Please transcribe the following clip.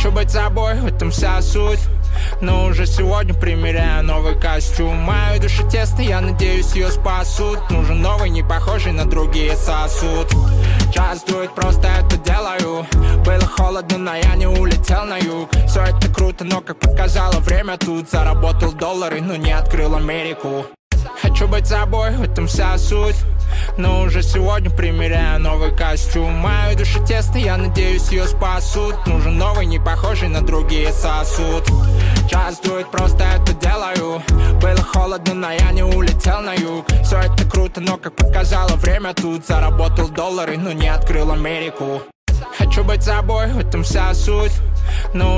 Хочу быть собой, в этом вся суть. Но уже сегодня примеряю новый костюм. Мою душу тесно, я надеюсь, ее спасут. Нужен новый, не похожий на другие сосуд. Час дует, просто это делаю. Было холодно, но я не улетел на юг. Все это круто, но как показало время тут. Заработал доллары, но не открыл Америку. Хочу быть собой, в этом вся суть. Но уже сегодня примеряю новый костюм. Мою душу тесно, я надеюсь, ее спасут. Нужен новый, не похожий на другие сосуд. Час дует, просто это делаю. Было холодно, но я не улетел на юг. Все это круто, но как показало время тут. Заработал доллары, но не открыл Америку. Хочу быть собой, в этом вся суть. Но